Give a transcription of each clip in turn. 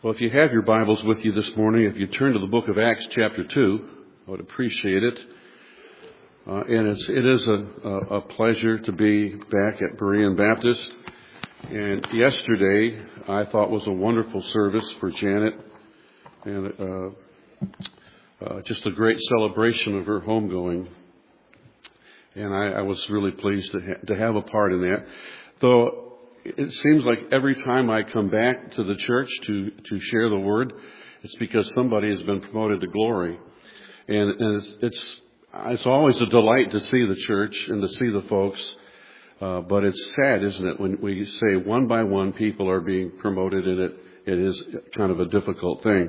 Well, if you have your Bibles with you this morning, if you turn to the book of Acts chapter 2, I would appreciate it. And it is a pleasure to be back at Berean Baptist. And yesterday, I thought was a wonderful service for Janet. And just a great celebration of her homegoing. And I was really pleased to have a part in that. Though it seems like every time I come back to the church to share the word, it's because somebody has been promoted to glory. And it's always a delight to see the church and to see the folks. But it's sad, isn't it, when we say one by one people are being promoted, and it is kind of a difficult thing.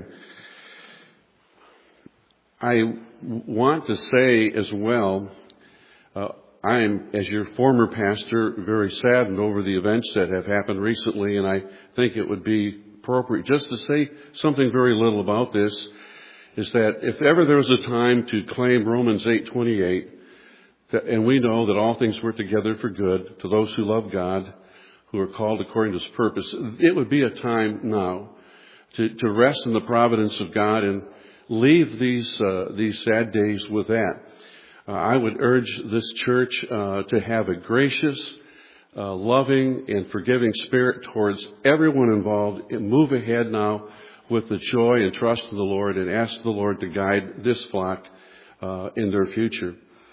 I want to say as well, I am, as your former pastor, very saddened over the events that have happened recently, and I think it would be appropriate just to say something very little about this, is that if ever there was a time to claim Romans 8:28, and we know that all things work together for good to those who love God, who are called according to His purpose, it would be a time now to rest in the providence of God and leave these sad days with that. I would urge this church to have a gracious, loving, and forgiving spirit towards everyone involved, and move ahead now with the joy and trust in the Lord, and ask the Lord to guide this flock in their future.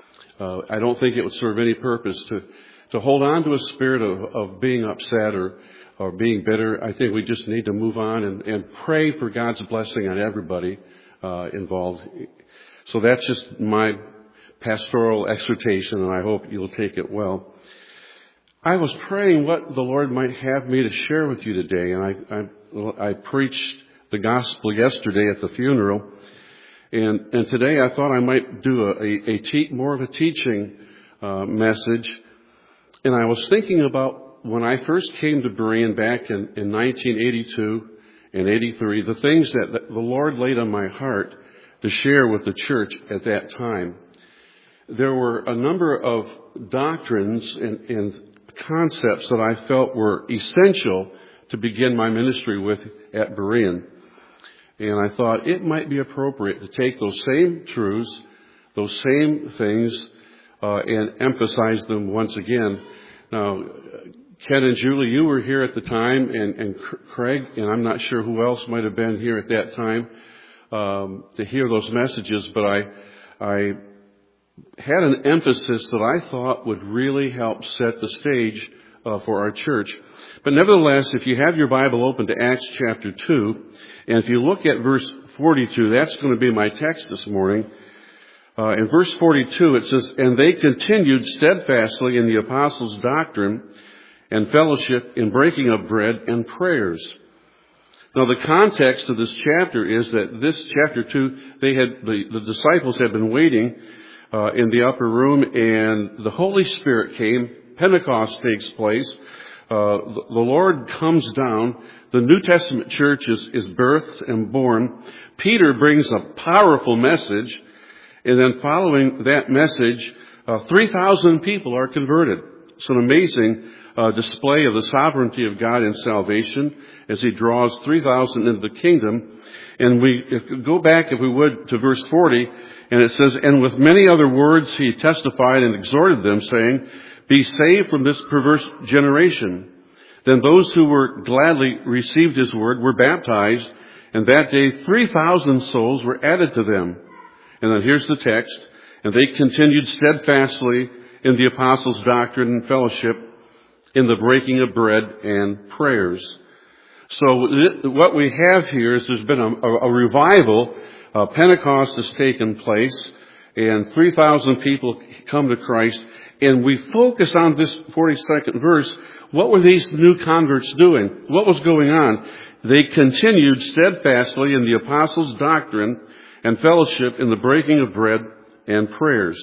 I don't think it would serve any purpose to hold on to a spirit of being upset or being bitter. I think we just need to move on and pray for God's blessing on everybody involved. So that's just my pastoral exhortation, and I hope you'll take it well. I was praying what the Lord might have me to share with you today, and I preached the gospel yesterday at the funeral, and today I thought I might do more of a teaching message. And I was thinking about when I first came to Berean back in 1982 and 83, the things that the Lord laid on my heart to share with the church at that time. There were a number of doctrines and concepts that I felt were essential to begin my ministry with at Berean. And I thought it might be appropriate to take those same truths, those same things, and emphasize them once again. Now, Ken and Julie, you were here at the time, and Craig, and I'm not sure who else might have been here at that time to hear those messages, but I had an emphasis that I thought would really help set the stage for our church. But nevertheless, if you have your Bible open to Acts chapter 2, and if you look at verse 42, that's going to be my text this morning. In verse 42, it says, "And they continued steadfastly in the apostles' doctrine and fellowship, in breaking of bread and prayers." Now, the context of this chapter is that this chapter 2, the disciples had been waiting in the upper room, and the Holy Spirit came. Pentecost takes place. The Lord comes down. The New Testament church is birthed and born. Peter brings a powerful message, and then following that message, 3,000 people are converted. It's an amazing display of the sovereignty of God in salvation as He draws 3,000 into the kingdom. And go back, if we would, to verse 40, and it says, "And with many other words He testified and exhorted them, saying, Be saved from this perverse generation. Then those who were gladly received His word were baptized, and that day 3,000 souls were added to them." And then here's the text, "And they continued steadfastly in the apostles' doctrine and fellowship, in the breaking of bread and prayers." So what we have here is there's been a revival. Pentecost has taken place, and 3,000 people come to Christ. And we focus on this 42nd verse. What were these new converts doing? What was going on? They continued steadfastly in the apostles' doctrine and fellowship, in the breaking of bread and prayers.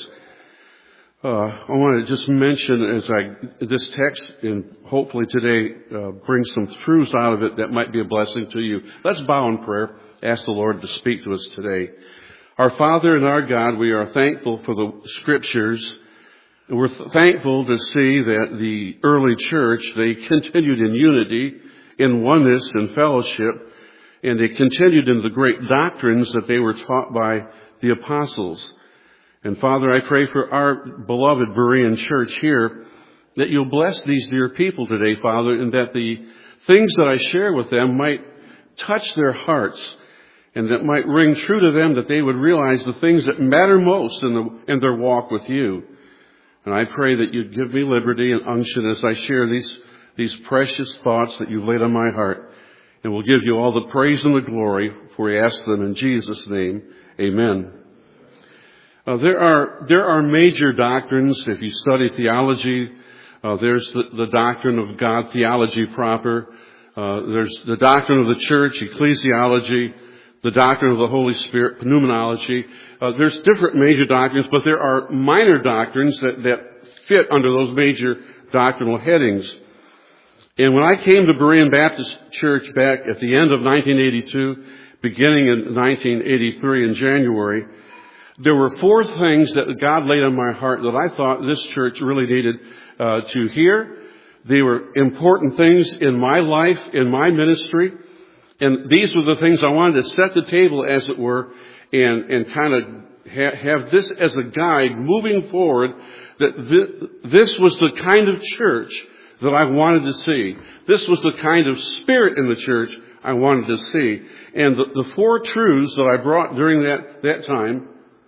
I want to just mention this text, and hopefully today bring some truths out of it that might be a blessing to you. Let's bow in prayer. Ask the Lord to speak to us today. Our Father and our God, we are thankful for the Scriptures. We're thankful to see that the early church, they continued in unity, in oneness and fellowship, And they continued in the great doctrines that they were taught by the apostles. And Father, I pray for our beloved Berean church here that you'll bless these dear people today, Father, and that the things that I share with them might touch their hearts and that might ring true to them, that they would realize the things that matter most in their walk with you. And I pray that you'd give me liberty and unction as I share these precious thoughts that you've laid on my heart. And we'll give you all the praise and the glory, for we ask them in Jesus' name. Amen. There are major doctrines. If you study theology, there's the doctrine of God, theology proper. There's the doctrine of the church, ecclesiology, the doctrine of the Holy Spirit, pneumonology. There's different major doctrines, but there are minor doctrines that fit under those major doctrinal headings. And when I came to Berean Baptist Church back at the end of 1982, beginning in 1983 in January, there were four things that God laid on my heart that I thought this church really needed to hear. They were important things in my life, in my ministry. And these were the things I wanted to set the table, as it were, and kind of have this as a guide moving forward, that this was the kind of church that I wanted to see. This was the kind of spirit in the church I wanted to see. And the four truths that I brought during that time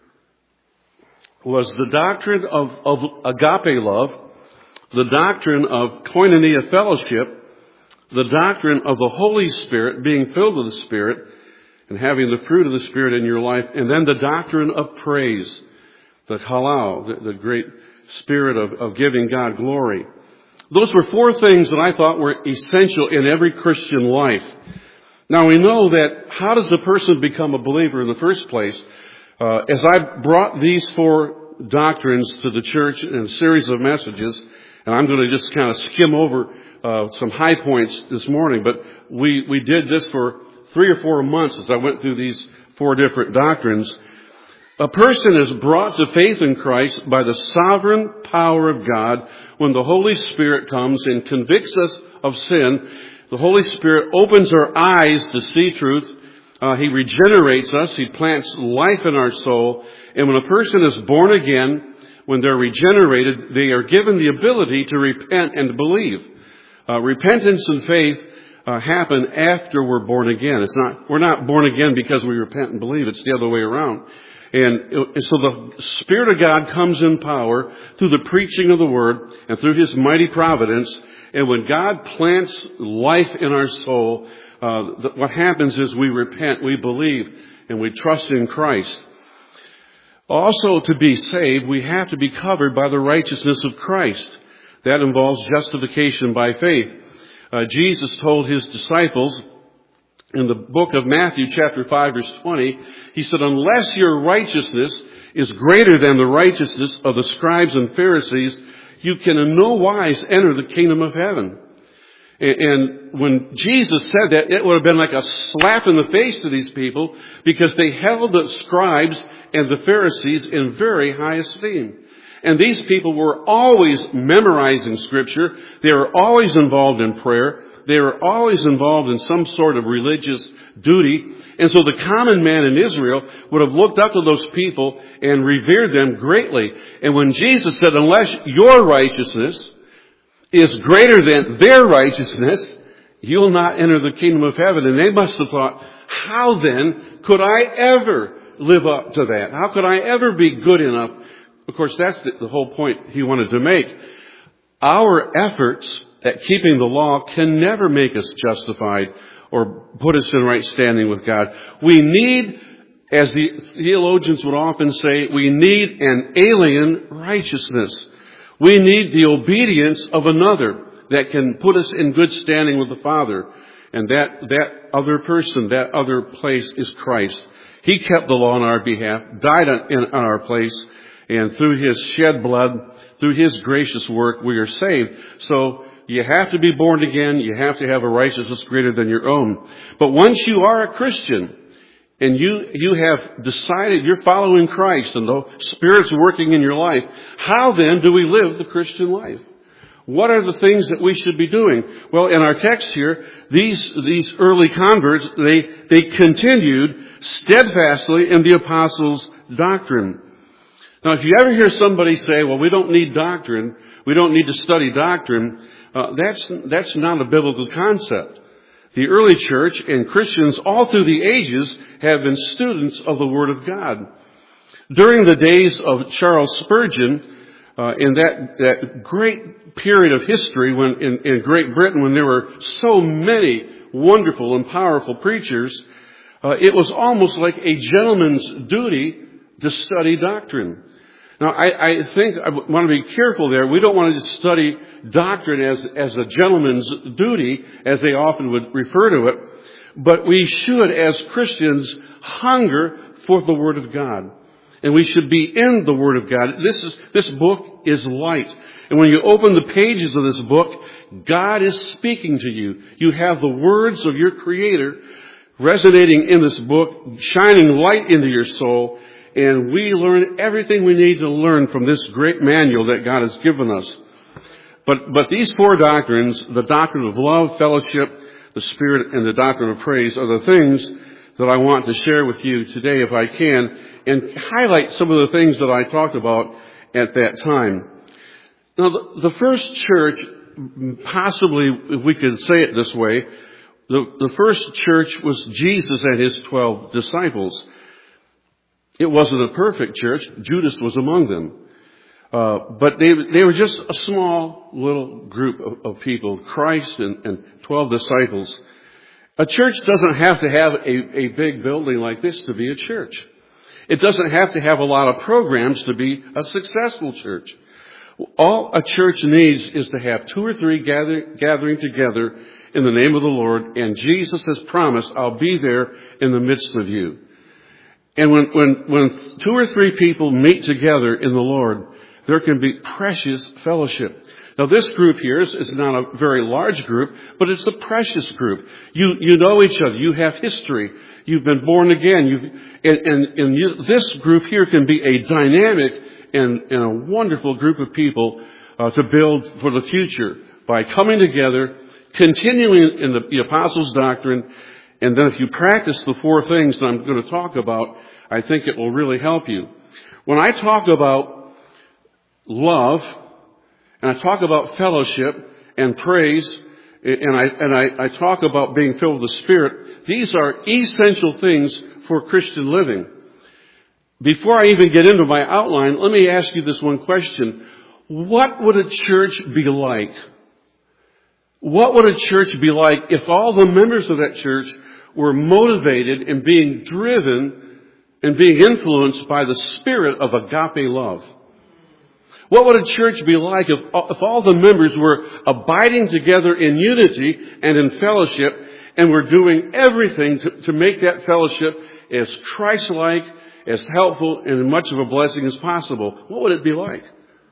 was the doctrine of agape love, the doctrine of koinonia fellowship, the doctrine of the Holy Spirit, being filled with the Spirit, and having the fruit of the Spirit in your life, and then the doctrine of praise, the halal, the great spirit of giving God glory. Those were four things that I thought were essential in every Christian life. Now we know that how does a person become a believer in the first place? As I brought these four doctrines to the church in a series of messages, and I'm going to just kind of skim over some high points this morning, but we did this for 3 or 4 months as I went through these four different doctrines. A person is brought to faith in Christ by the sovereign power of God when the Holy Spirit comes and convicts us of sin. The Holy Spirit opens our eyes to see truth. He regenerates us. He plants life in our soul. And when a person is born again, when they're regenerated, they are given the ability to repent and to believe. Repentance and faith happen after we're born again. We're not born again because we repent and believe. It's the other way around. And so the Spirit of God comes in power through the preaching of the Word and through His mighty providence. And when God plants life in our soul, what happens is we repent, we believe, and we trust in Christ. Also, to be saved, we have to be covered by the righteousness of Christ. That involves justification by faith. Jesus told His disciples in the book of Matthew chapter 5 verse 20, He said, unless your righteousness is greater than the righteousness of the scribes and Pharisees, you can in no wise enter the kingdom of heaven. And when Jesus said that, it would have been like a slap in the face to these people, because they held the scribes and the Pharisees in very high esteem. And these people were always memorizing Scripture. They were always involved in prayer. They were always involved in some sort of religious duty. And so the common man in Israel would have looked up to those people and revered them greatly. And when Jesus said, unless your righteousness is greater than their righteousness, you'll not enter the kingdom of heaven. And they must have thought, how then could I ever live up to that? How could I ever be good enough? Of course, that's the whole point He wanted to make. Our efforts at keeping the law can never make us justified or put us in right standing with God. We need, as the theologians would often say, we need an alien righteousness. We need the obedience of another that can put us in good standing with the Father. And that other person, that other place is Christ. He kept the law on our behalf, died on our place, and through His shed blood, through His gracious work, we are saved. So you have to be born again. You have to have a righteousness greater than your own. But once you are a Christian and you have decided you're following Christ and the Spirit's working in your life, how then do we live the Christian life? What are the things that we should be doing? Well, in our text here, these early converts, they continued steadfastly in the apostles' doctrine. Now, if you ever hear somebody say, well, we don't need doctrine, we don't need to study doctrine, that's not a biblical concept. The early church and Christians all through the ages have been students of the Word of God. During the days of Charles Spurgeon, in that great period of history when in Great Britain, when there were so many wonderful and powerful preachers, it was almost like a gentleman's duty to study doctrine. Now, I think I want to be careful there. We don't want to just study doctrine as a gentleman's duty, as they often would refer to it, but we should, as Christians, hunger for the Word of God. And we should be in the Word of God. This book is light. And when you open the pages of this book, God is speaking to you. You have the words of your Creator resonating in this book, shining light into your soul. And we learn everything we need to learn from this great manual that God has given us. But these four doctrines, the doctrine of love, fellowship, the Spirit, and the doctrine of praise, are the things that I want to share with you today, if I can, and highlight some of the things that I talked about at that time. Now, the first church, possibly, if we could say it this way, the first church was Jesus and his 12 disciples. It wasn't a perfect church. Judas was among them. But they were just a small little group of people, Christ and 12 disciples. A church doesn't have to have a big building like this to be a church. It doesn't have to have a lot of programs to be a successful church. All a church needs is to have 2 or 3 gathering together in the name of the Lord, and Jesus has promised, I'll be there in the midst of you. And when 2 or 3 people meet together in the Lord, there can be precious fellowship. Now, this group here is not a very large group, but it's a precious group. You know each other. You have history. You've been born again. This group here can be a dynamic and a wonderful group of people to build for the future by coming together, continuing in the apostles' doctrine, and then if you practice the 4 things that I'm going to talk about, I think it will really help you. When I talk about love, and I talk about fellowship and praise, and I talk about being filled with the Spirit, these are essential things for Christian living. Before I even get into my outline, let me ask you this one question. What would a church be like? What would a church be like if all the members of that church were motivated and being driven and being influenced by the spirit of agape love? What would a church be like if all the members were abiding together in unity and in fellowship and were doing everything to make that fellowship as Christ-like, as helpful, and as much of a blessing as possible? What would it be like?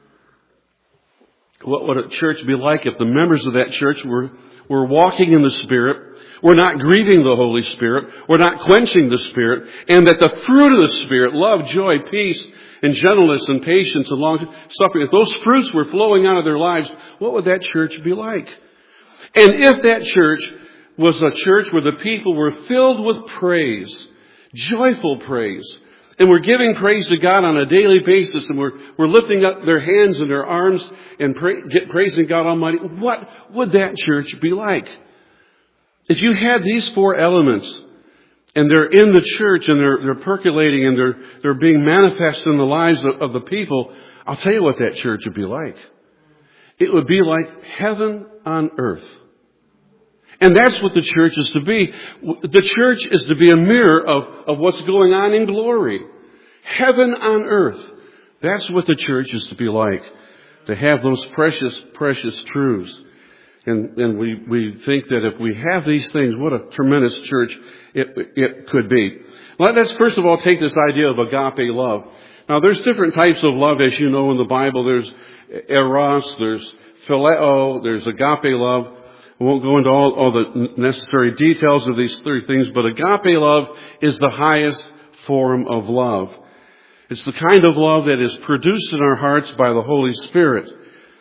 What would a church be like if the members of that church were walking in the Spirit, were not grieving the Holy Spirit, were not quenching the Spirit, and that the fruit of the Spirit, love, joy, peace, and gentleness and patience and long-suffering, if those fruits were flowing out of their lives, what would that church be like? And if that church was a church where the people were filled with praise, joyful praise, and we're giving praise to God on a daily basis, and we're lifting up their hands and their arms and praising God Almighty, what would that church be like? If you had these 4 elements, and they're in the church, and they're percolating, and they're being manifest in the lives of the people, I'll tell you what that church would be like. It would be like heaven on earth. And that's what the church is to be. The church is to be a mirror of what's going on in glory. Heaven on earth. That's what the church is to be like. To have those precious, precious truths. And we think that if we have these things, what a tremendous church it could be. Let's first of all take this idea of agape love. Now, there's different types of love, as you know, in the Bible. There's eros, there's phileo, there's agape love. I won't go into all the necessary details of these 3 things, but agape love is the highest form of love. It's the kind of love that is produced in our hearts by the Holy Spirit.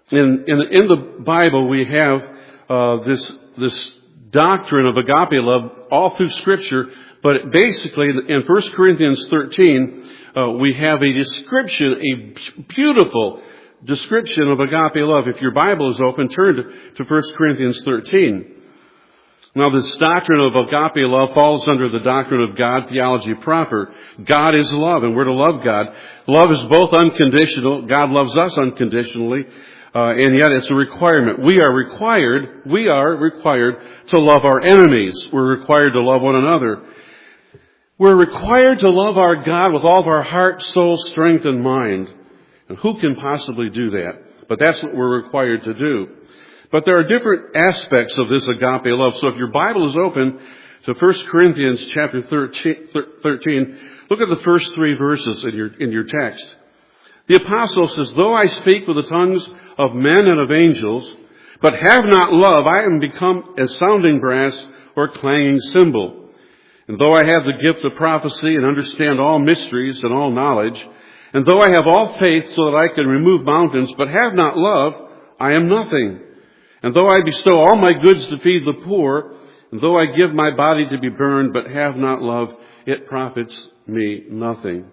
In the Bible, we have this doctrine of agape love all through Scripture, but basically in 1 Corinthians 13, we have a description, a beautiful description of agape love. If your Bible is open, turn to 1 Corinthians 13. Now, this doctrine of agape love falls under the doctrine of God theology proper. God is love, and we're to love God. Love is both unconditional. God loves us unconditionally, and yet it's a requirement. We are required to love our enemies. We're required to love one another. We're required to love our God with all of our heart, soul, strength, and mind. And who can possibly do that? But that's what we're required to do. But there are different aspects of this agape love. So if your Bible is open to 1 Corinthians chapter 13, look at the first 3 verses in your text. The apostle says, "Though I speak with the tongues of men and of angels, but have not love, I am become as sounding brass or clanging cymbal. And though I have the gift of prophecy and understand all mysteries and all knowledge, and though I have all faith so that I can remove mountains, but have not love, I am nothing. And though I bestow all my goods to feed the poor, and though I give my body to be burned, but have not love, it profits me nothing."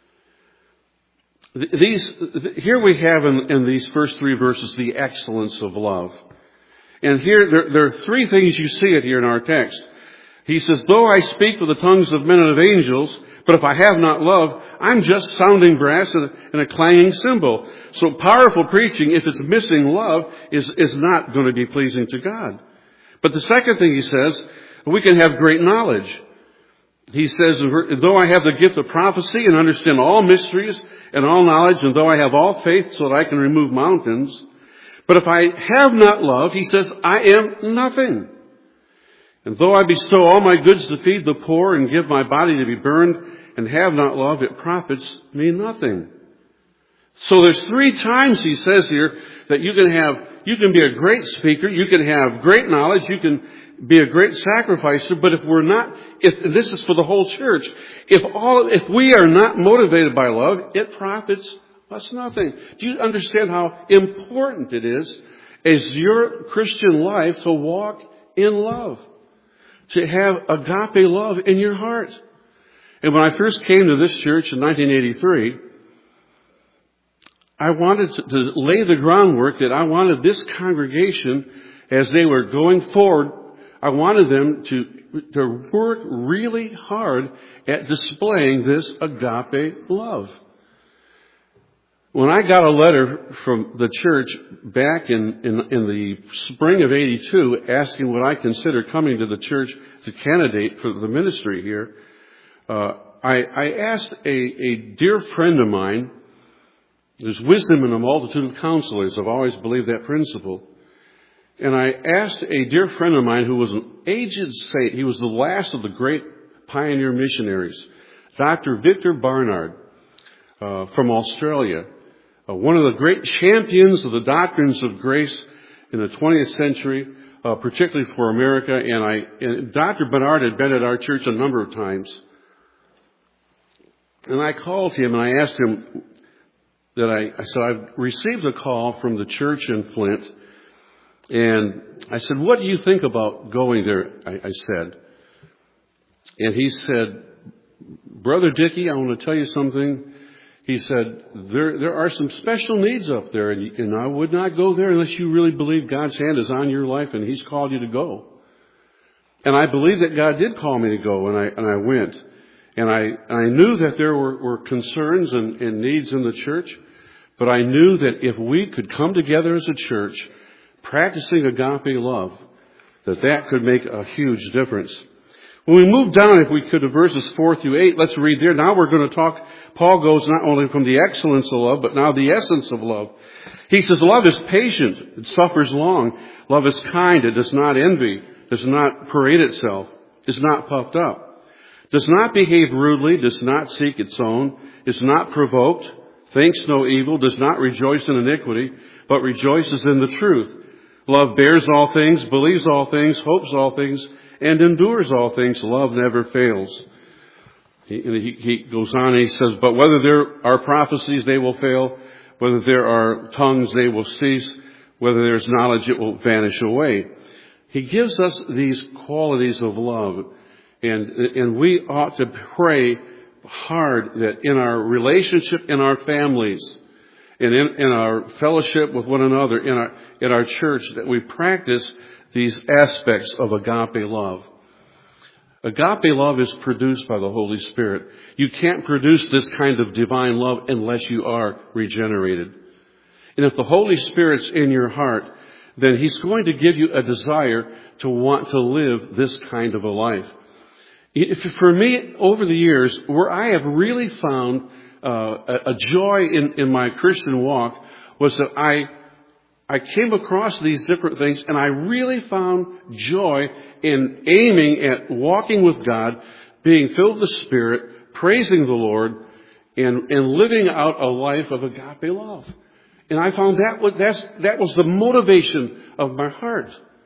Here we have in these first 3 verses the excellence of love. And here there are 3 things you see it here in our text. He says, "Though I speak with the tongues of men and of angels, but if I have not love, I'm just sounding brass and a clanging cymbal." So powerful preaching, if it's missing love, is not going to be pleasing to God. But the second thing he says, we can have great knowledge. He says, "Though I have the gift of prophecy and understand all mysteries and all knowledge, and though I have all faith so that I can remove mountains, but if I have not love," he says, "I am nothing. And though I bestow all my goods to feed the poor and give my body to be burned and have not love, it profits me nothing." So there's 3 times he says here that you can be a great speaker, you can have great knowledge, you can be a great sacrificer, but if this is for the whole church, if we are not motivated by love, it profits us nothing. Do you understand how important it is as your Christian life to walk in love? To have agape love in your heart. And when I first came to this church in 1983, I wanted to lay the groundwork that I wanted this congregation, as they were going forward, I wanted them to work really hard at displaying this agape love. When I got a letter from the church back in the spring of 82 asking would I consider coming to the church to candidate for the ministry here, I asked a dear friend of mine. There's wisdom in a multitude of counselors. I've always believed that principle. And I asked a dear friend of mine who was an aged saint. He was the last of the great pioneer missionaries, Dr. Victor Barnard from Australia. One of the great champions of the doctrines of grace in the 20th century, particularly for America. And Dr. Barnard had been at our church a number of times. And I called him and I asked him that I said, "I've received a call from the church in Flint." And I said, "What do you think about going there?" I said. And he said, "Brother Dickey, I want to tell you something." He said, there are some special needs up there, and I would not go there unless you really believe God's hand is on your life and He's called you to go. And I believe that God did call me to go, and I went. And I knew that there were concerns and needs in the church, but I knew that if we could come together as a church, practicing agape love, that could make a huge difference. When we move down, if we could, to verses 4 through 8, let's read there. Now we're going to talk, Paul goes not only from the excellence of love, but now the essence of love. He says, "Love is patient, it suffers long. Love is kind, it does not envy, does not parade itself, is not puffed up, does not behave rudely, does not seek its own, is not provoked, thinks no evil, does not rejoice in iniquity, but rejoices in the truth. Love bears all things, believes all things, hopes all things, and endures all things. Love never fails." He goes on and he says, "But whether there are prophecies, they will fail. Whether there are tongues, they will cease. Whether there's knowledge, it will vanish away. He gives us these qualities of love. And we ought to pray hard that in our relationship, in our families, and in our fellowship with one another, in our church, that we practice these aspects of agape love. Agape love is produced by the Holy Spirit. You can't produce this kind of divine love unless you are regenerated. And if the Holy Spirit's in your heart, then He's going to give you a desire to want to live this kind of a life. For me, over the years, where I have really found a joy in my Christian walk was that I came across these different things, and I really found joy in aiming at walking with God, being filled with the Spirit, praising the Lord, and living out a life of agape love. And I found that was the motivation of my heart.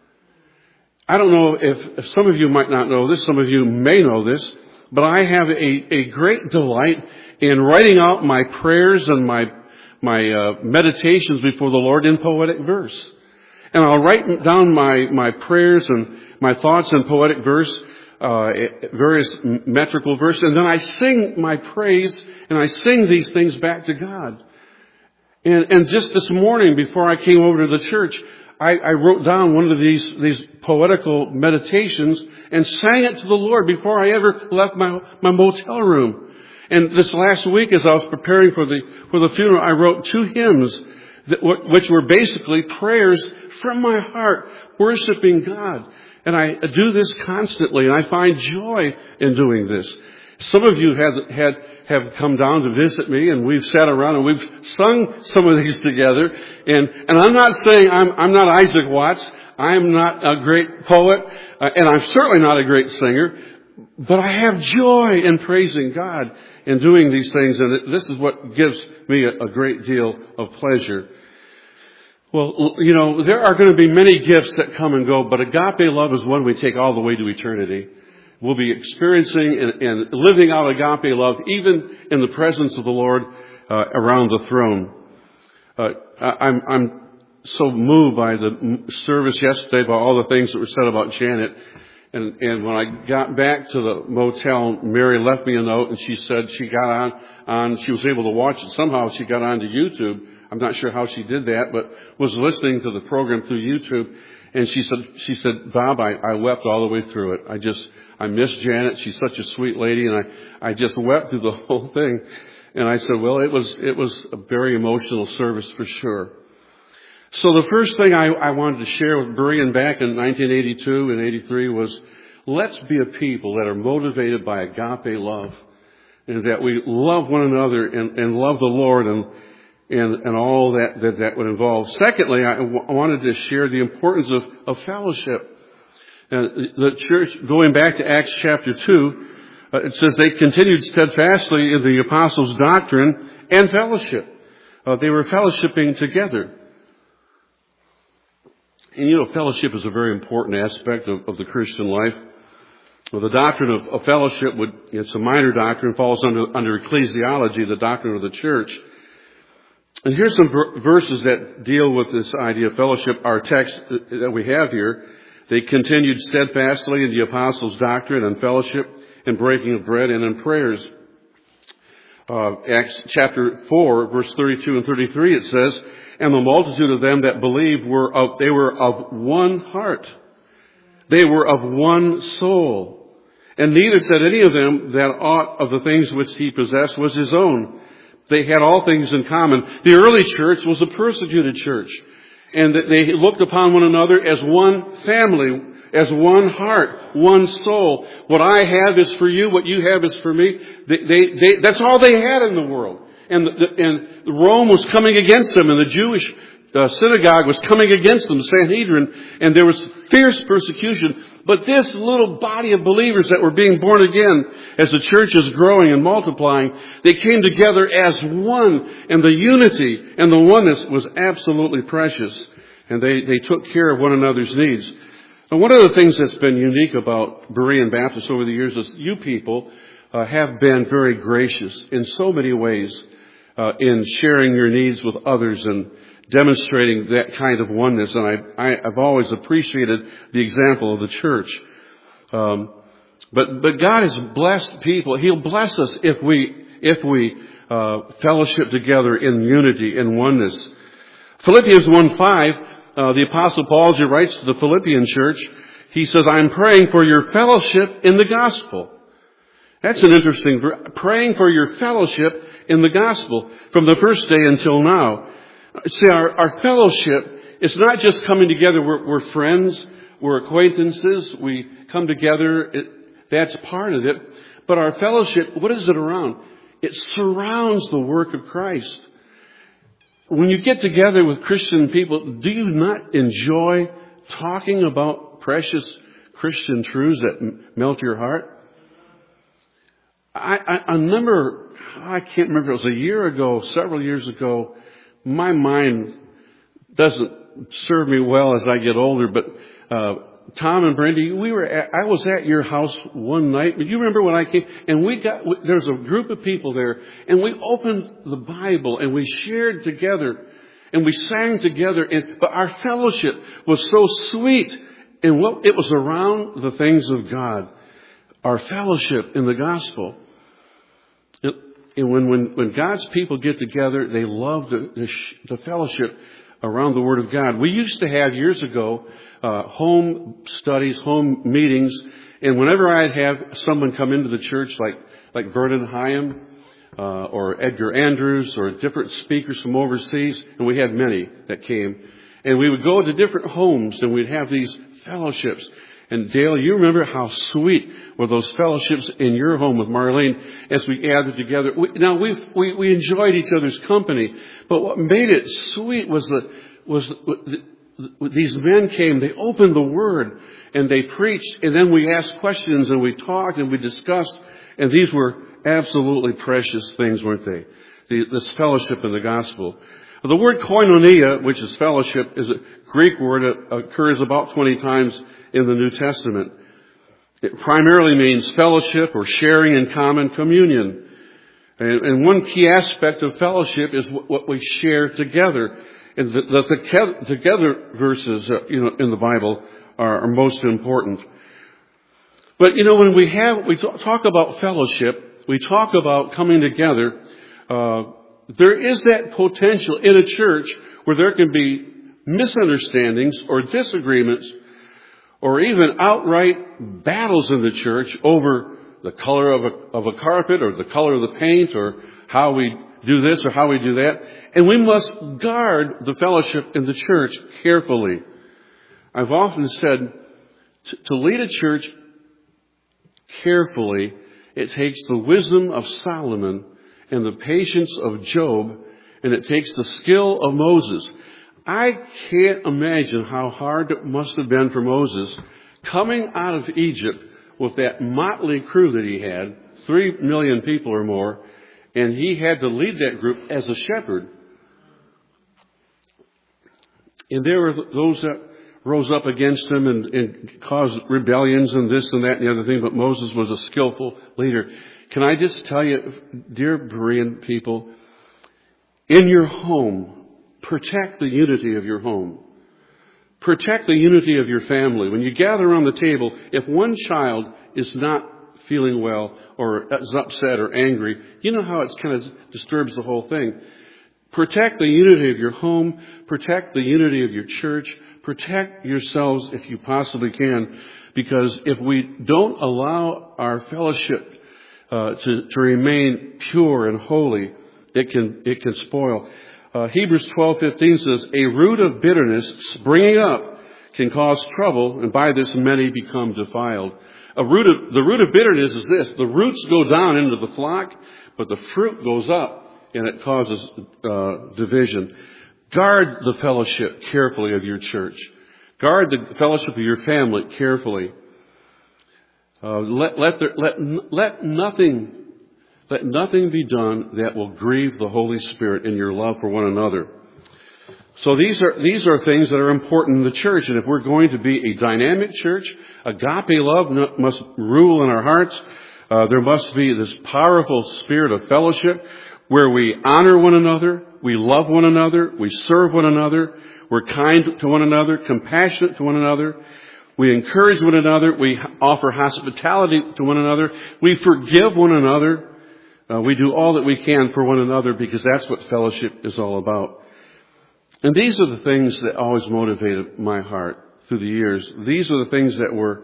I don't know if some of you might not know this, some of you may know this, but I have a great delight in writing out my prayers and my meditations before the Lord in poetic verse. And I'll write down my prayers and my thoughts in poetic verse, various metrical verse, and then I sing my praise and I sing these things back to God. And just this morning, before I came over to the church, I wrote down one of these poetical meditations and sang it to the Lord before I ever left my motel room. And this last week, as I was preparing for the funeral, I wrote 2 hymns which were basically prayers from my heart, worshiping God. And I do this constantly, and I find joy in doing this. Some of you have come down to visit me, and we've sat around and we've sung some of these together. And I'm not saying I'm not Isaac Watts. I'm not a great poet, and I'm certainly not a great singer. But I have joy in praising God and doing these things, and this is what gives me a great deal of pleasure. Well, there are going to be many gifts that come and go, but agape love is one we take all the way to eternity. We'll be experiencing and living out agape love even in the presence of the Lord around the throne. I'm so moved by the service yesterday, by all the things that were said about Janet. And when I got back to the motel, Mary left me a note, and she said she got on, she was able to watch it. Somehow she got onto YouTube. I'm not sure how she did that, but was listening to the program through YouTube. And she said, Bob, I wept all the way through it. I miss Janet. She's such a sweet lady, and I just wept through the whole thing. And I said, well, it was a very emotional service for sure. So the first thing I wanted to share with Berean back in 1982 and 83 was, let's be a people that are motivated by agape love, and that we love one another and love the Lord and all that would involve. Secondly, I wanted to share the importance of fellowship. The church, going back to Acts chapter 2, it says they continued steadfastly in the apostles' doctrine and fellowship. They were fellowshipping together. And fellowship is a very important aspect of the Christian life. Well, the doctrine of fellowship it's a minor doctrine, falls under ecclesiology, the doctrine of the church. And here's some verses that deal with this idea of fellowship. Our text that we have here, they continued steadfastly in the apostles' doctrine and fellowship, in breaking of bread and in prayers. Acts chapter 4, verse 32 and 33, it says, and the multitude of them that believed they were of one heart. They were of one soul. And neither said any of them that aught of the things which he possessed was his own. They had all things in common. The early church was a persecuted church. And they looked upon one another as one family, as one heart, one soul. What I have is for you, what you have is for me. That's all they had in the world. And Rome was coming against them, and the Jewish synagogue was coming against them, the Sanhedrin, and there was fierce persecution. But this little body of believers that were being born again, as the church is growing and multiplying, they came together as one, and the unity and the oneness was absolutely precious. And they took care of one another's needs. And one of the things that's been unique about Berean Baptist over the years is you people have been very gracious in so many ways. in sharing your needs with others and demonstrating that kind of oneness. And I've always appreciated the example of the church. But God has blessed people. He'll bless us if we fellowship together in unity and oneness. Philippians 1:5, the Apostle Paul, as he writes to the Philippian church, he says, I'm praying for your fellowship in the gospel. That's an interesting verse. Praying for your fellowship in the gospel from the first day until now. See, our fellowship is not just coming together. We're friends. We're acquaintances. We come together. That's part of it. But our fellowship, what is it around? It surrounds the work of Christ. When you get together with Christian people, do you not enjoy talking about precious Christian truths that melt your heart? I remember, I can't remember, it was a year ago, several years ago. My mind doesn't serve me well as I get older, but Tom and Brandy, I was at your house one night. You remember when I came? And there was a group of people there, and we opened the Bible, and we shared together, and we sang together, but our fellowship was so sweet, and it was around the things of God. Our fellowship in the gospel. And when God's people get together, they love the fellowship around the Word of God. We used to have years ago home studies, home meetings, and whenever I'd have someone come into the church, like Vernon Hyam or Edgar Andrews or different speakers from overseas, and we had many that came, and we would go to different homes and we'd have these fellowships. And Dale, you remember how sweet were those fellowships in your home with Marlene as we gathered together. We enjoyed each other's company, but what made it sweet was these men came, they opened the Word, and they preached, and then we asked questions, and we talked, and we discussed, and these were absolutely precious things, weren't they? This fellowship in the gospel. The word koinonia, which is fellowship, is a Greek word that occurs about 20 times in the New Testament. It primarily means fellowship or sharing in common communion. And one key aspect of fellowship is what we share together. And the together verses, in the Bible are most important. But, when we talk about fellowship, we talk about coming together, there is that potential in a church where there can be misunderstandings or disagreements or even outright battles in the church over the color of a carpet or the color of the paint or how we do this or how we do that. And we must guard the fellowship in the church carefully. I've often said to lead a church carefully, it takes the wisdom of Solomon and the patience of Job, and it takes the skill of Moses. I can't imagine how hard it must have been for Moses coming out of Egypt with that motley crew that he had, 3 million people or more, and he had to lead that group as a shepherd. And there were those that rose up against him and caused rebellions and this and that and the other thing, but Moses was a skillful leader. Can I just tell you, dear Berean people, in your home, protect the unity of your home. Protect the unity of your family. When you gather around the table, if one child is not feeling well or is upset or angry, you know how it kind of disturbs the whole thing. Protect the unity of your home. Protect the unity of your church. Protect yourselves if you possibly can, because if we don't allow our fellowship to remain pure and holy, it can spoil. Hebrews 12:15 says, a root of bitterness springing up can cause trouble, and by this many become defiled. The root of bitterness is this: the roots go down into the flock, but the fruit goes up, and it causes division. Guard the fellowship carefully of your church. Guard the fellowship of your family carefully. Let nothing be done that will grieve the Holy Spirit in your love for one another. So these are things that are important in the church. And if we're going to be a dynamic church, agape love must rule in our hearts. There must be this powerful spirit of fellowship where we honor one another, we love one another, we serve one another, we're kind to one another, compassionate to one another, we encourage one another, we offer hospitality to one another, we forgive one another, we do all that we can for one another, because that's what fellowship is all about. And these are the things that always motivated my heart through the years. These are the things that were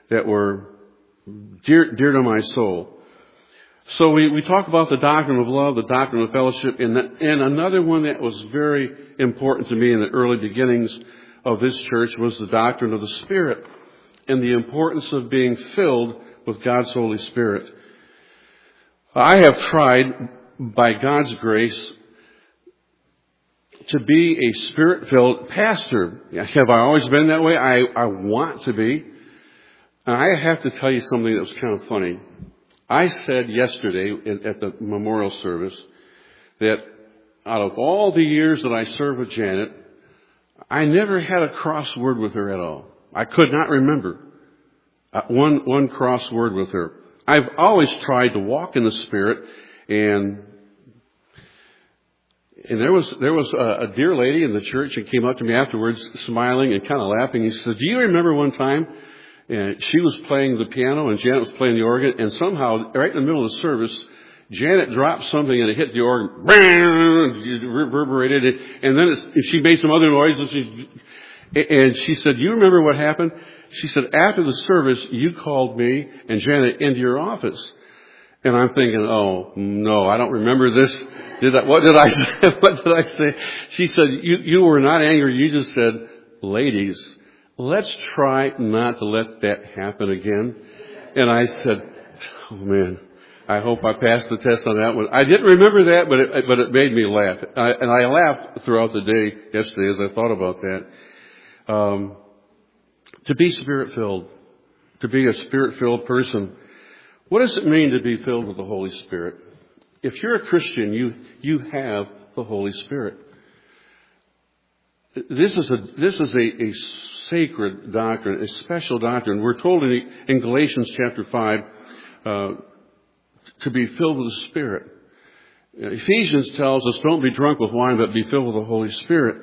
dear to my soul. So we talk about the doctrine of love, the doctrine of fellowship, and another one that was very important to me in the early beginnings of this church was the doctrine of the Spirit and the importance of being filled with God's Holy Spirit. I have tried, by God's grace, to be a Spirit-filled pastor. Have I always been that way? I want to be. And I have to tell you something that was kind of funny. I said yesterday at the memorial service that out of all the years that I served with Janet, I never had a cross word with her at all. I could not remember one cross word with her. I've always tried to walk in the Spirit, and there was a dear lady in the church who came up to me afterwards, smiling and kind of laughing. He said, "Do you remember one time?" And she was playing the piano and Janet was playing the organ, and somehow, right in the middle of the service, Janet dropped something and it hit the organ. It reverberated it, and then she made some other noises. And she said, "You remember what happened?" She said, "After the service, you called me and Janet into your office." And I'm thinking, "Oh, no, I don't remember this. What did I say? What did I say?" She said, you were not angry. You just said, "Ladies, let's try not to let that happen again." And I said, "Oh man, I hope I passed the test on that one." I didn't remember that, but it made me laugh. And I laughed throughout the day yesterday as I thought about that. To be Spirit-filled, to be a Spirit-filled person, what does it mean to be filled with the Holy Spirit? If you're a Christian, you have the Holy Spirit. This is a sacred doctrine, a special doctrine. We're told in Galatians chapter 5 to be filled with the Spirit. Ephesians tells us, don't be drunk with wine, but be filled with the Holy Spirit.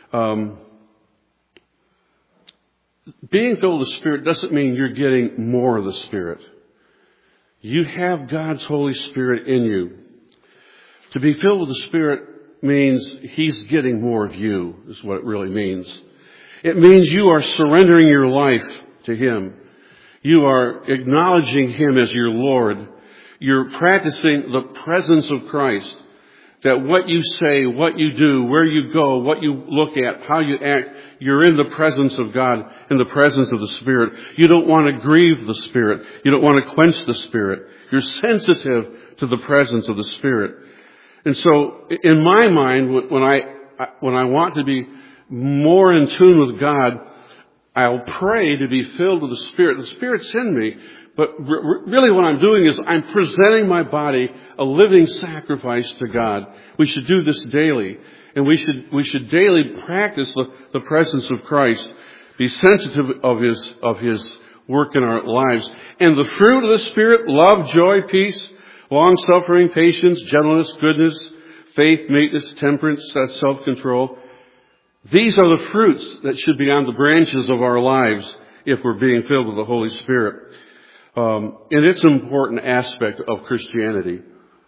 Being filled with the Spirit doesn't mean you're getting more of the Spirit. You have God's Holy Spirit in you. To be filled with the Spirit means He's getting more of you, is what it really means. It means you are surrendering your life to Him. You are acknowledging Him as your Lord. You're practicing the presence of Christ. That what you say, what you do, where you go, what you look at, how you act, you're in the presence of God, in the presence of the Spirit. You don't want to grieve the Spirit. You don't want to quench the Spirit. You're sensitive to the presence of the Spirit. And so, in my mind, when I want to be more in tune with God, I'll pray to be filled with the Spirit. The Spirit's in me, but really what I'm doing is I'm presenting my body a living sacrifice to God. We should do this daily, and we should daily practice the presence of Christ, be sensitive of His work in our lives. And the fruit of the Spirit: love, joy, peace, long-suffering, patience, gentleness, goodness, faith, meekness, temperance, self-control. These are the fruits that should be on the branches of our lives if we're being filled with the Holy Spirit. And it's an important aspect of Christianity.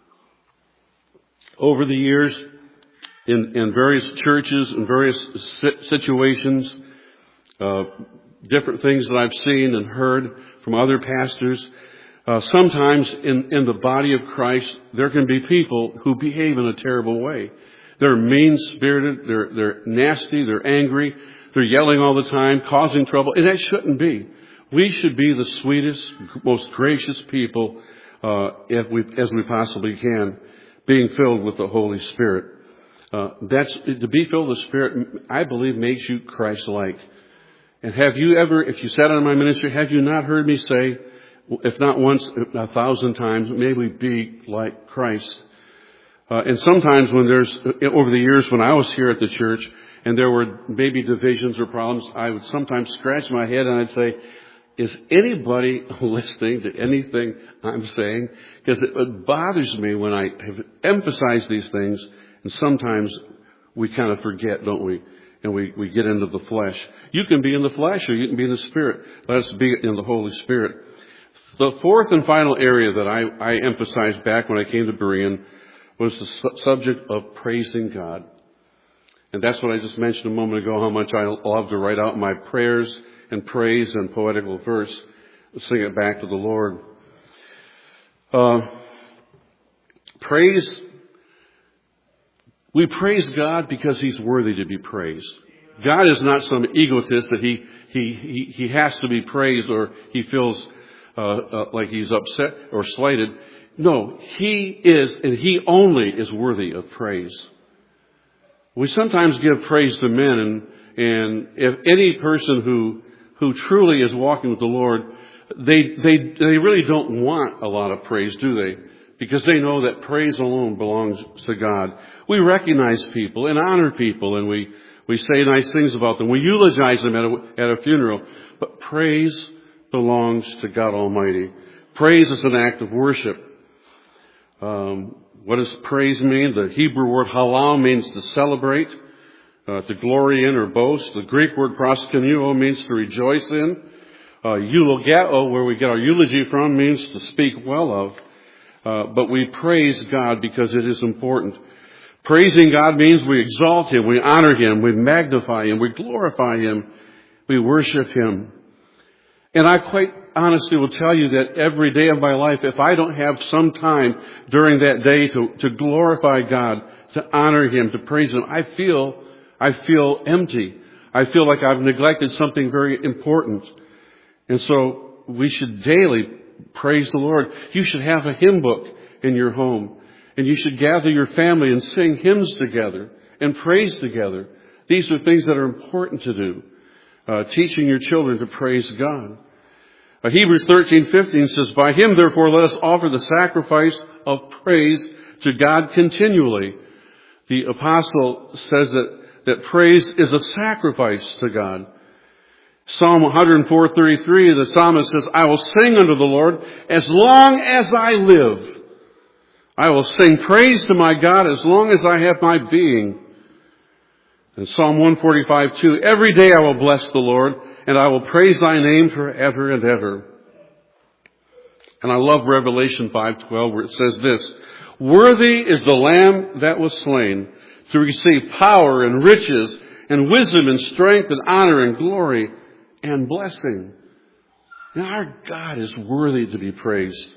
Over the years, in various churches and various situations, different things that I've seen and heard from other pastors, sometimes in the body of Christ, there can be people who behave in a terrible way. They're mean-spirited, they're nasty, they're angry, they're yelling all the time, causing trouble, and that shouldn't be. We should be the sweetest, most gracious people as we possibly can, being filled with the Holy Spirit. To be filled with the Spirit, I believe, makes you Christ-like. And have you ever, if you sat on my ministry, have you not heard me say, if not once, 1,000 times, may we be like Christ? And sometimes when over the years when I was here at the church and there were maybe divisions or problems, I would sometimes scratch my head and I'd say, is anybody listening to anything I'm saying? Because it bothers me when I have emphasized these things, and sometimes we kind of forget, don't we? And we get into the flesh. You can be in the flesh or you can be in the Spirit. Let us be in the Holy Spirit. The fourth and final area that I emphasized back when I came to Berean was the subject of praising God. And that's what I just mentioned a moment ago, how much I love to write out my prayers and praise and poetical verse, sing it back to the Lord. We praise God because He's worthy to be praised. God is not some egotist that He has to be praised or He feels like He's upset or slighted. No, He is, and He only is worthy of praise. We sometimes give praise to men, and if any person who truly is walking with the Lord, they really don't want a lot of praise, do they? Because they know that praise alone belongs to God. We recognize people and honor people, and we say nice things about them. We eulogize them at a funeral. But praise belongs to God Almighty. Praise is an act of worship. What does praise mean? The Hebrew word halal means to celebrate, to glory in or boast. The Greek word proskuneo means to rejoice in. Eulogeo, where we get our eulogy from, means to speak well of. But we praise God because it is important. Praising God means we exalt Him, we honor Him, we magnify Him, we glorify Him, we worship Him. And I quite honestly will tell you that every day of my life, if I don't have some time during that day to glorify God, to honor Him, to praise Him, I feel empty. I feel like I've neglected something very important. And so we should daily praise the Lord. You should have a hymn book in your home. And you should gather your family and sing hymns together and praise together. These are things that are important to do. Teaching your children to praise God. Hebrews 13:15 says, "By Him, therefore, let us offer the sacrifice of praise to God continually." The apostle says that praise is a sacrifice to God. Psalm 104:33, the psalmist says, "I will sing unto the Lord as long as I live. I will sing praise to my God as long as I have my being." And Psalm 145:2, "Every day I will bless the Lord, and I will praise thy name forever and ever." And I love Revelation 5:12, where it says this, "Worthy is the Lamb that was slain to receive power and riches and wisdom and strength and honor and glory and blessing." Now our God is worthy to be praised.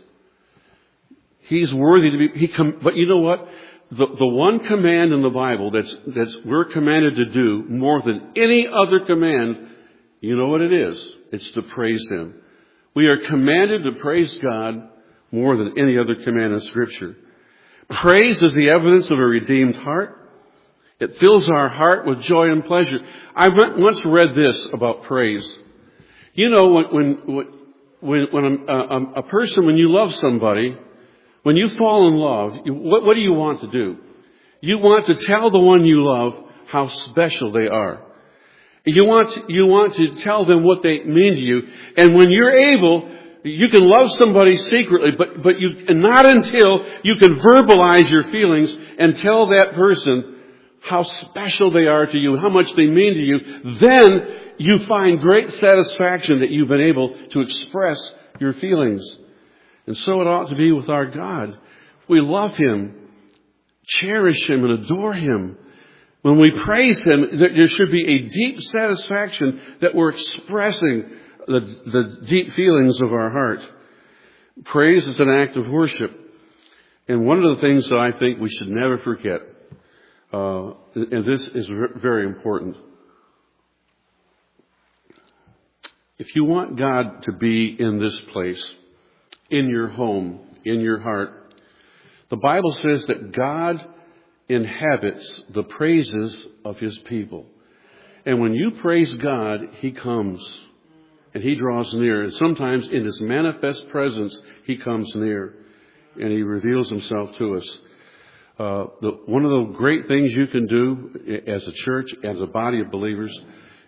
He's worthy to be, but you know what? The one command in the Bible that's we're commanded to do more than any other command, you know what it is? It's to praise Him. We are commanded to praise God more than any other command in Scripture. Praise is the evidence of a redeemed heart. It fills our heart with joy and pleasure. I once read this about praise. You know, when a person, when you love somebody, when you fall in love, what do you want to do? You want to tell the one you love how special they are. You want to tell them what they mean to you. And when you're able, you can love somebody secretly, but not until you can verbalize your feelings and tell that person how special they are to you, how much they mean to you, then you find great satisfaction that you've been able to express your feelings. And so it ought to be with our God. We love Him, cherish Him, and adore Him. When we praise Him, there should be a deep satisfaction that we're expressing the deep feelings of our heart. Praise is an act of worship. And one of the things that I think we should never forget, and this is very important. If you want God to be in this place, in your home, in your heart, the Bible says that God inhabits the praises of His people. And when you praise God, He comes and He draws near. And sometimes in His manifest presence, He comes near and He reveals Himself to us. One of the great things you can do as a church, as a body of believers,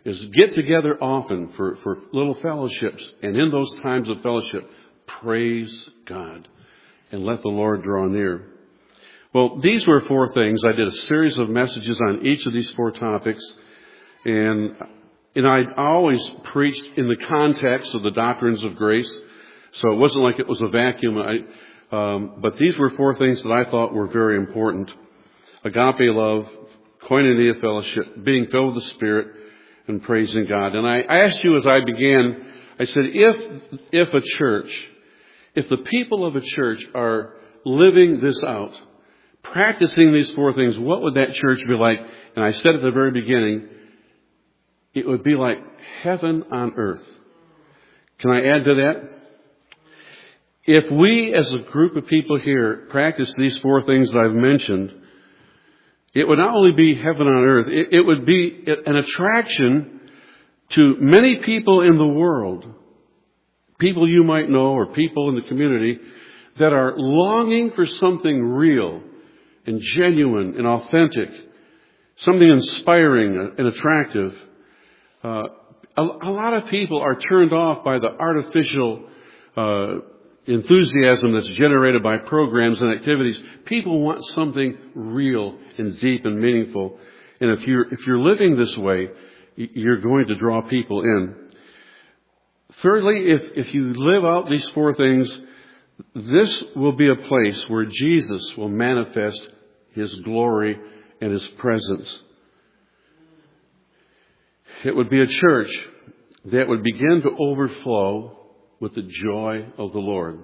is get together often for little fellowships. And in those times of fellowship, praise God and let the Lord draw near. Well, these were 4 things. I did a series of messages on each of these 4 topics. And I always preached in the context of the doctrines of grace. So it wasn't like it was a vacuum. But these were 4 things that I thought were very important. Agape love, koinonia fellowship, being filled with the Spirit, and praising God. And I asked you as I began, I said, if a church, if the people of a church are living this out, practicing these 4 things, what would that church be like? And I said at the very beginning, it would be like heaven on earth. Can I add to that? If we as a group of people here practice these 4 things that I've mentioned, it would not only be heaven on earth, it would be an attraction to many people in the world, people you might know or people in the community that are longing for something real and genuine and authentic, something inspiring and attractive. A lot of people are turned off by the artificial enthusiasm that's generated by programs and activities. People want something real and deep and meaningful. And if you're living this way, you're going to draw people in. Thirdly, if you live out these 4 things, this will be a place where Jesus will manifest His glory and His presence. It would be a church that would begin to overflow with the joy of the Lord.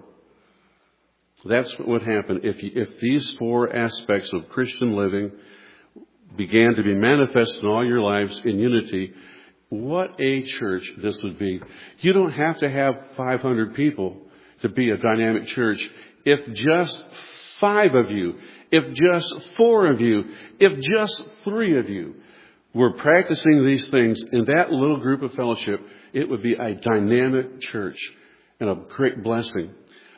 That's what would happen if these 4 aspects of Christian living began to be manifest in all your lives in unity. What a church this would be. You don't have to have 500 people to be a dynamic church. If just 5 of you, if just 4 of you, if just 3 of you were practicing these things in that little group of fellowship, it would be a dynamic church and a great blessing.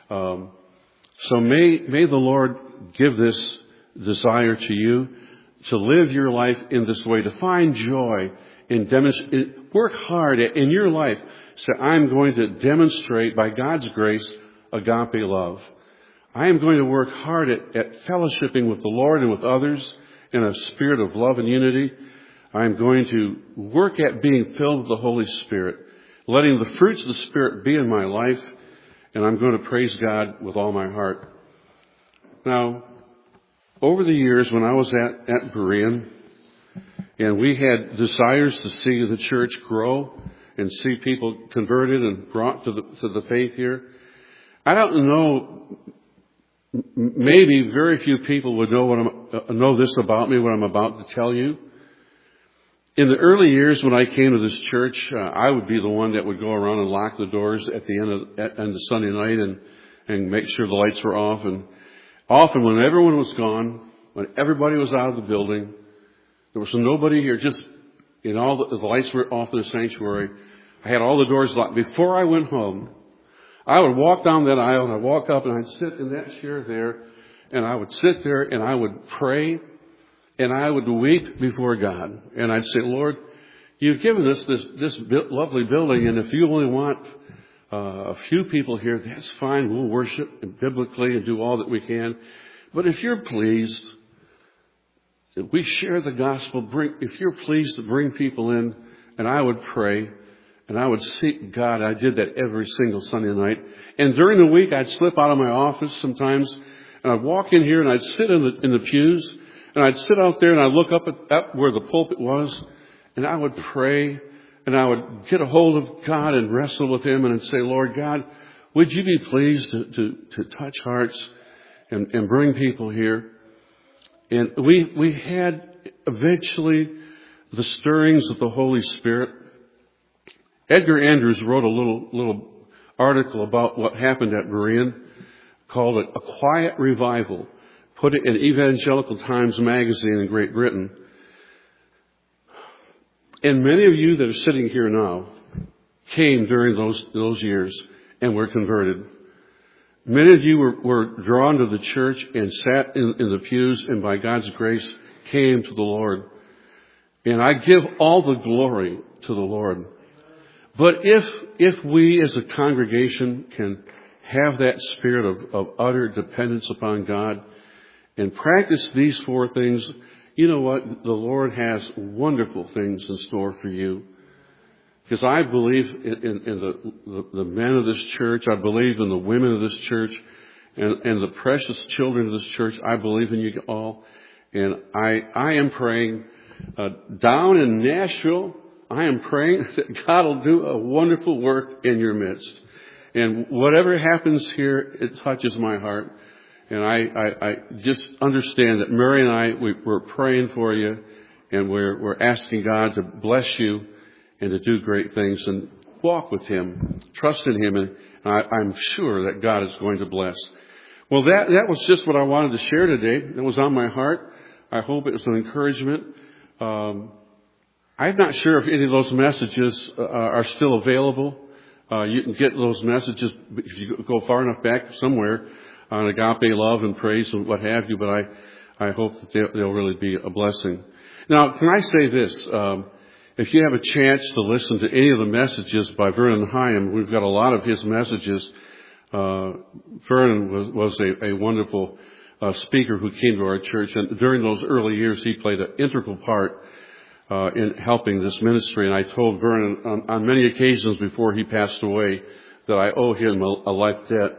So may the Lord give this desire to you to live your life in this way, to find joy in work hard in your life. Say, I'm going to demonstrate by God's grace agape love. I am going to work hard at fellowshipping with the Lord and with others in a spirit of love and unity. I am going to work at being filled with the Holy Spirit, letting the fruits of the Spirit be in my life, and I'm going to praise God with all my heart. Now, over the years when I was at Berean, and we had desires to see the church grow and see people converted and brought to the faith here, I don't know, maybe very few people would know this about me, what I'm about to tell you. In the early years when I came to this church, I would be the one that would go around and lock the doors at the end of Sunday night and make sure the lights were off. And often when everyone was gone, when everybody was out of the building, there was nobody here, just the lights were off in the sanctuary. I had all the doors locked. Before I went home, I would walk down that aisle and I'd walk up and I'd sit in that chair there and I would sit there and I would pray. And I would weep before God. And I'd say, Lord, you've given us this lovely building. And if you only want a few people here, that's fine. We'll worship biblically and do all that we can. But if you're pleased, if we share the gospel, if you're pleased to bring people in, and I would pray, and I would seek God. I did that every single Sunday night. And during the week, I'd slip out of my office sometimes, and I'd walk in here, and I'd sit in the pews, and I'd sit out there and I'd look up at where the pulpit was, and I would pray, and I would get a hold of God and wrestle with Him and I'd say, Lord God, would you be pleased to touch hearts and bring people here? And we had eventually the stirrings of the Holy Spirit. Edgar Andrews wrote a little article about what happened at Berean, called it A Quiet Revival. Put it in Evangelical Times magazine in Great Britain. And many of you that are sitting here now came during those years and were converted. Many of you were drawn to the church and sat in the pews and by God's grace came to the Lord. And I give all the glory to the Lord. But if we as a congregation can have that spirit of utter dependence upon God and practice these four things, you know what? The Lord has wonderful things in store for you. Because I believe in the men of this church. I believe in the women of this church and the precious children of this church. I believe in you all. And I am praying down in Nashville, I am praying that God will do a wonderful work in your midst. And whatever happens here, it touches my heart. And I just understand that Mary and we're praying for you, and we're asking God to bless you and to do great things and walk with Him, trust in Him, and I'm sure that God is going to bless. Well, that was just what I wanted to share today. It was on my heart. I hope it was an encouragement. I'm not sure if any of those messages are still available. You can get those messages if you go far enough back somewhere on agape love and praise and what have you, but I hope that they'll really be a blessing. Now, can I say this? If you have a chance to listen to any of the messages by Vernon Hyam, we've got a lot of his messages. Vernon was a wonderful speaker who came to our church, and during those early years, he played an integral part in helping this ministry. And I told Vernon on many occasions before he passed away that I owe him a life debt.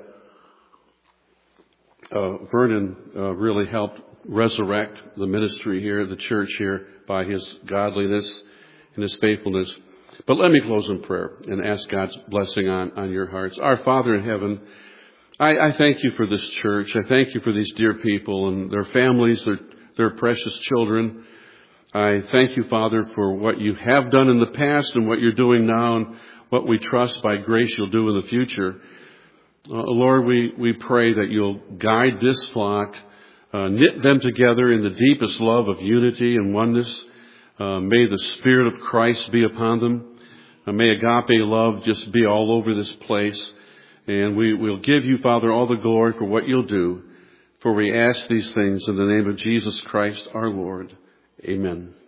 Vernon really helped resurrect the ministry here, the church here, by his godliness and His faithfulness. But let me close in prayer and ask God's blessing on your hearts. Our Father in heaven, I thank you for this church. I thank you for these dear people and their families, their precious children. I thank you, Father, for what you have done in the past and what you're doing now and what we trust by grace you'll do in the future. Lord, we pray that you'll guide this flock, knit them together in the deepest love of unity and oneness. May the Spirit of Christ be upon them. May agape love just be all over this place. And we'll give you, Father, all the glory for what you'll do. For we ask these things in the name of Jesus Christ, our Lord. Amen.